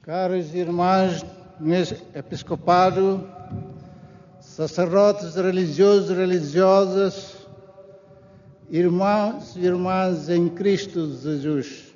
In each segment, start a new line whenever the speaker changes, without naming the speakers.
Caros irmãos no episcopado, sacerdotes religiosos e religiosas, irmãos e irmãs em Cristo Jesus.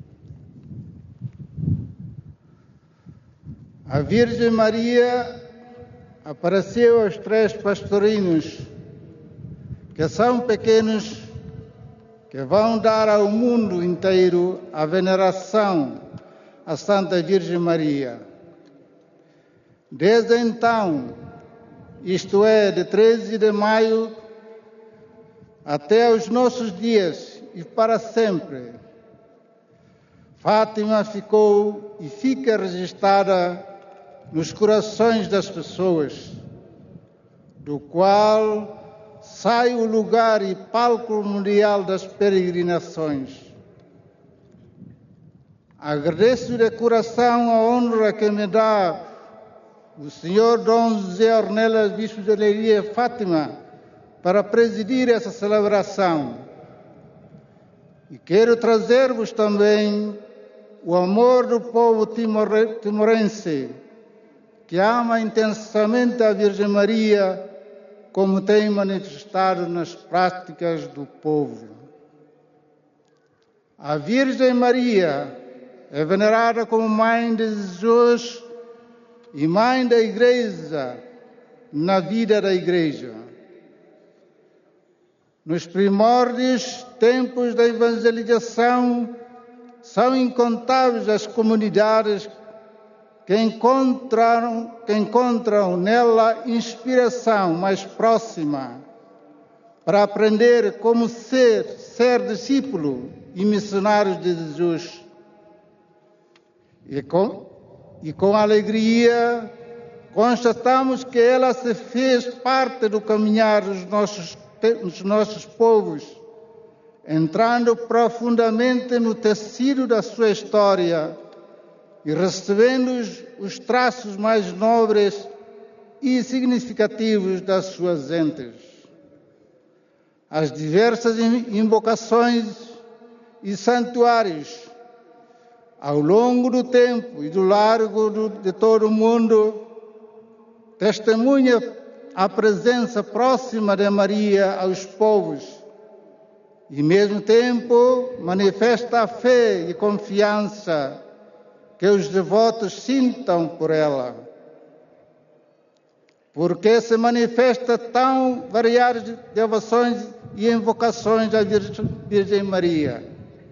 A Virgem Maria apareceu aos 3 pastorinhos, que são pequenos, que vão dar ao mundo inteiro a veneração à Santa Virgem Maria. Desde então, isto é, de 13 de maio até os nossos dias e para sempre, Fátima ficou e fica registrada nos corações das pessoas, do qual sai o lugar e palco mundial das peregrinações. Agradeço de coração a honra que me dá o Senhor Dom José Ornelas, Bispo de Leiria Fátima, para presidir essa celebração. E quero trazer-vos também o amor do povo timorense, que ama intensamente a Virgem Maria, como tem manifestado nas práticas do povo. A Virgem Maria é venerada como Mãe de Jesus e Mãe da Igreja na vida da Igreja. Nos primórdios tempos da evangelização, são incontáveis as comunidades que encontram nela inspiração mais próxima para aprender como ser discípulo e missionário de Jesus. E com alegria constatamos que ela se fez parte do caminhar dos nossos povos, entrando profundamente no tecido da sua história e recebendo os traços mais nobres e significativos das suas entes. As diversas invocações e santuários ao longo do tempo e do largo de todo o mundo testemunha a presença próxima de Maria aos povos e, ao mesmo tempo, manifesta a fé e confiança que os devotos sintam por ela. Porque se manifesta tão variadas devoções e invocações à Virgem Maria.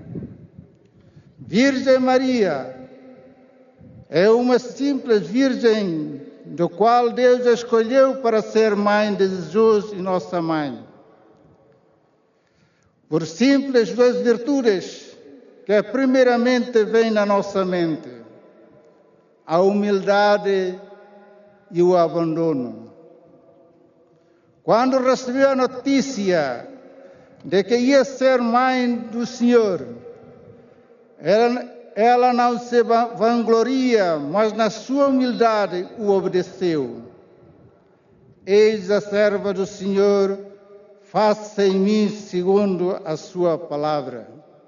Virgem Maria é uma simples virgem do qual Deus a escolheu para ser Mãe de Jesus e nossa Mãe. Por simples 2 virtudes que primeiramente vêm na nossa mente: a humildade e o abandono. Quando recebeu a notícia de que ia ser mãe do Senhor, ela não se vangloria, mas na sua humildade o obedeceu. Eis a serva do Senhor, faça em mim segundo a sua palavra.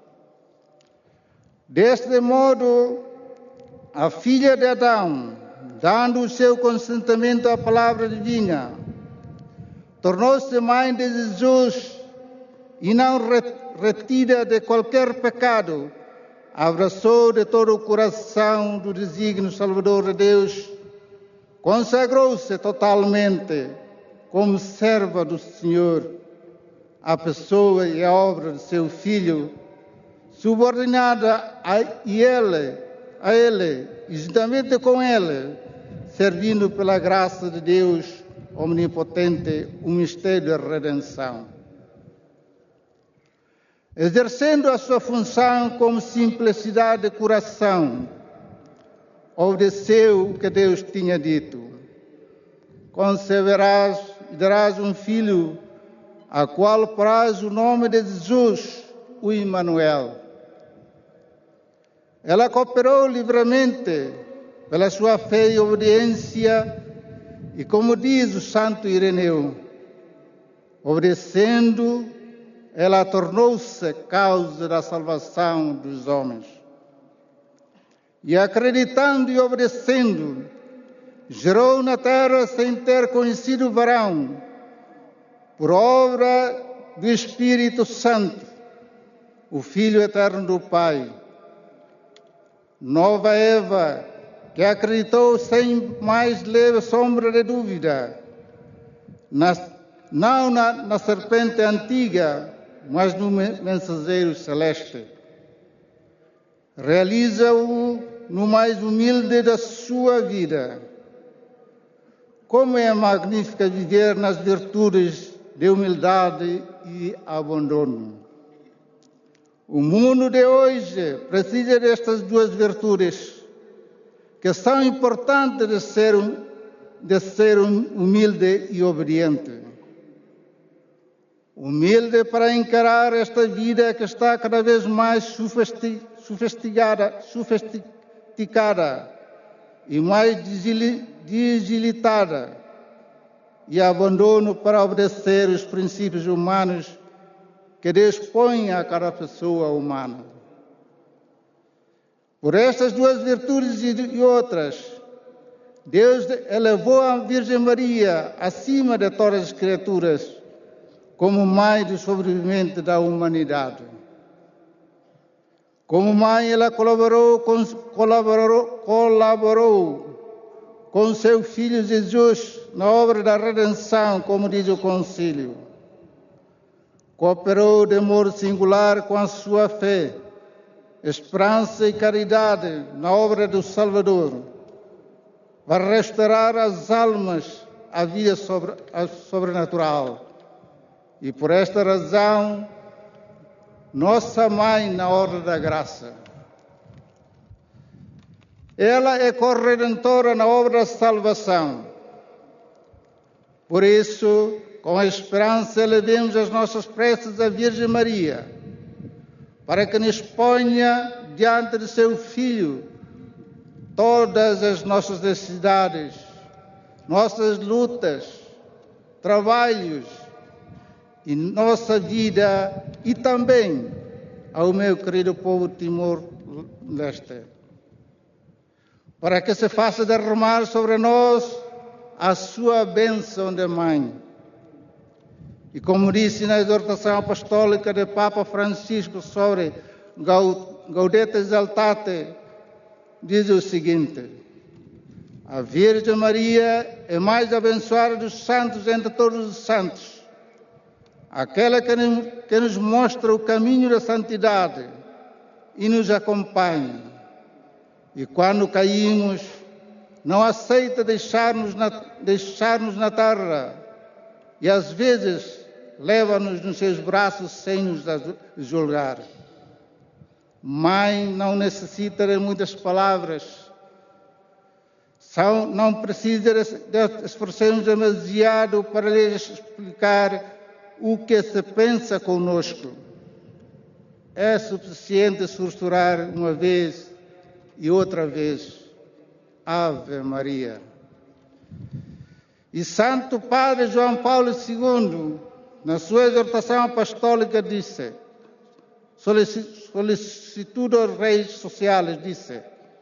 Deste modo, a filha de Adão, dando o seu consentimento à palavra divina, tornou-se mãe de Jesus e, não retida de qualquer pecado, abraçou de todo o coração do desígnio salvador de Deus, consagrou-se totalmente como serva do Senhor, à pessoa e à obra de seu Filho, subordinada a Ele, e juntamente com Ele, servindo pela graça de Deus omnipotente o mistério da redenção. Exercendo a sua função com simplicidade de coração, obedeceu o que Deus tinha dito: conceberás e darás um filho, a qual porás o nome de Jesus, o Emmanuel. Ela cooperou livremente pela sua fé e obediência, e como diz o Santo Ireneu, obedecendo, ela tornou-se causa da salvação dos homens. e acreditando e obedecendo, gerou na terra sem ter conhecido varão, por obra do Espírito Santo, o Filho eterno do Pai. Nova Eva, que acreditou sem mais leve sombra de dúvida, não na serpente antiga, mas no mensageiro celeste. Realiza-o no mais humilde da sua vida. Como é magnífico viver nas virtudes de humildade e abandono. O mundo de hoje precisa destas duas virtudes, que são importantes de ser humilde e obediente. Humilde para encarar esta vida que está cada vez mais sofisticada e mais digilitada, e abandono para obedecer os princípios humanos que Deus põe a cada pessoa humana. Por estas duas virtudes e outras, Deus elevou a Virgem Maria acima de todas as criaturas, como mãe do sobrevivente da humanidade. Como mãe, ela colaborou com seu Filho Jesus na obra da redenção, como diz o Concílio. Cooperou de modo singular com a sua fé, esperança e caridade na obra do Salvador, para restaurar as almas à vida sobrenatural. E por esta razão, nossa Mãe na Ordem da Graça. Ela é corredentora na obra da salvação. Por isso, com a esperança, elevemos as nossas preces à Virgem Maria, para que nos ponha diante de seu Filho todas as nossas necessidades, nossas lutas, trabalhos e nossa vida, e também ao meu querido povo de Timor-Leste, para que se faça derramar sobre nós a sua bênção de mãe. E como disse na exortação apostólica do Papa Francisco sobre Gaudete Exsultate, diz o seguinte: a Virgem Maria é mais abençoada dos santos entre todos os santos, aquela que nos mostra o caminho da santidade e nos acompanha. E quando caímos, não aceita deixar-nos na terra, e às vezes leva-nos nos seus braços sem nos julgar. Mãe não necessita de muitas palavras, não precisa de esforçarmos demasiado para lhes explicar o que se pensa conosco. É suficiente susurrar uma vez e outra vez: Ave Maria. E Santo Padre João Paulo II, na sua exortação apostólica, disse, solicitude aos reis sociais, disse: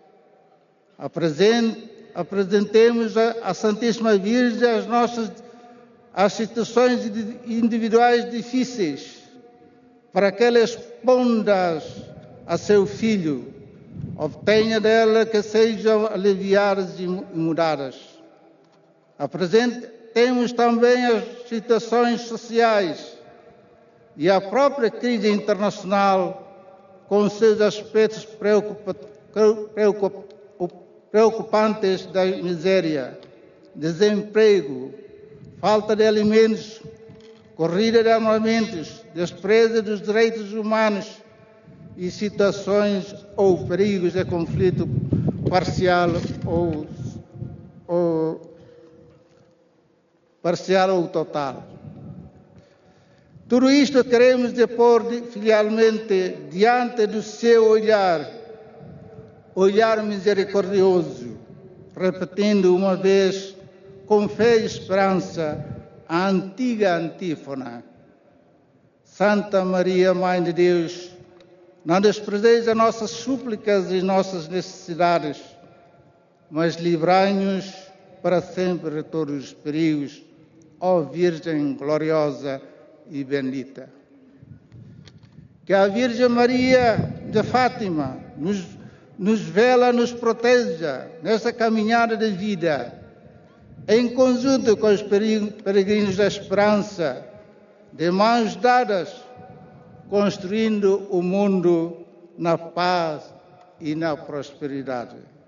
apresentemos à Santíssima Virgem as situações individuais difíceis, para que ela responda a seu Filho, obtenha dela que sejam aliviadas e mudadas. Apresentemos também as situações sociais e a própria crise internacional com seus aspectos preocupantes da miséria, desemprego, falta de alimentos, corrida de armamentos, desprezo dos direitos humanos e situações ou perigos de conflito parcial ou total. Tudo isto queremos depor filialmente diante do seu olhar misericordioso, repetindo uma vez com fé e esperança a antiga antífona: Santa Maria, Mãe de Deus, Não desprezeis as nossas súplicas e nossas necessidades, mas livrai-nos para sempre de todos os perigos, ó Virgem gloriosa e bendita. Que a Virgem Maria de Fátima nos vela, nos proteja nessa caminhada de vida, em conjunto com os peregrinos da esperança, de mãos dadas, construindo o mundo na paz e na prosperidade.